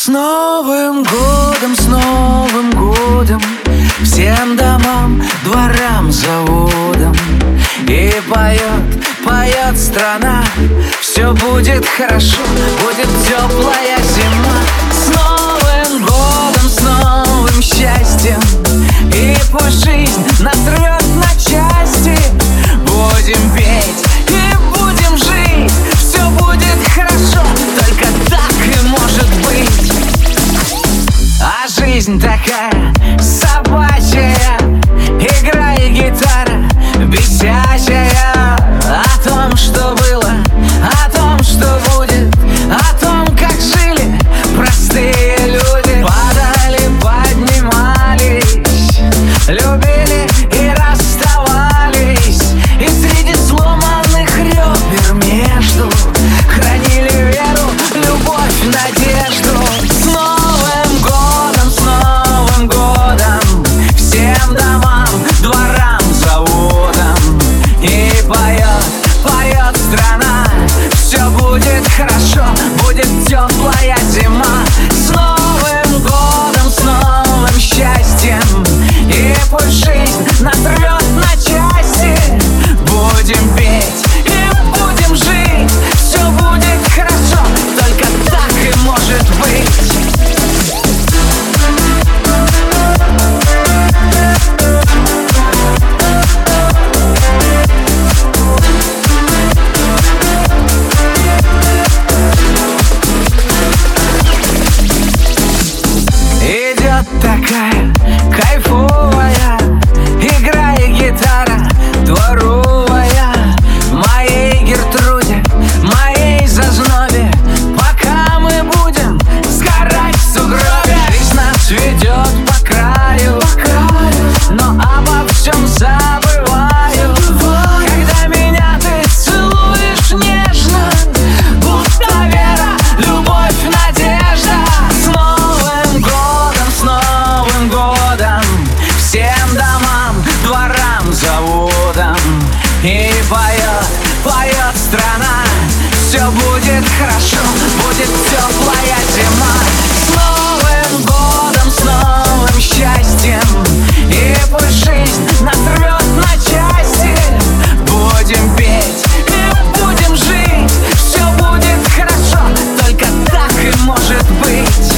С Новым годом, с Новым годом, всем домам, дворам, заводам. И поет, поет страна, все будет хорошо, будет теплая зима. С Новым годом, с новым счастьем, и пусть жизнь нас рвет на части. Будем петь и будем жить, все будет хорошо, только так и может быть. А жизнь такая собачья, игра и гитара бесячая. О том, что было, о том, что будет, о том, как жили простые люди. Падали, поднимались, любили и расставались, и среди сломанных ребер между хранили веру, любовь, надежду. С Новым годом, с Новым годом, всем домам, дворам, заводам. И поет, поет страна, все будет хорошо, будет теплая зима. С Новым годом, с новым счастьем, и пусть жизнь нас рвет на части. Будем петь и будем жить, все будет хорошо, только так и может быть. Идет такая кайфовая игра и гитара дворовая. Моей Гертруде, моей зазнобе, пока мы будем сгорать в сугробе. Жизнь нас ведет по краю, но обо всем забываю. Когда меня ты целуешь нежно, будто вера, любовь, надежда. С Новым годом, с Новым годом, всем домам, дворам, заводам. И поет, поет страна, все будет хорошо, будет теплая зима. С Новым годом, с новым счастьем, и пусть жизнь нас рвет на части. Будем петь и будем жить, все будет хорошо, только так и может быть.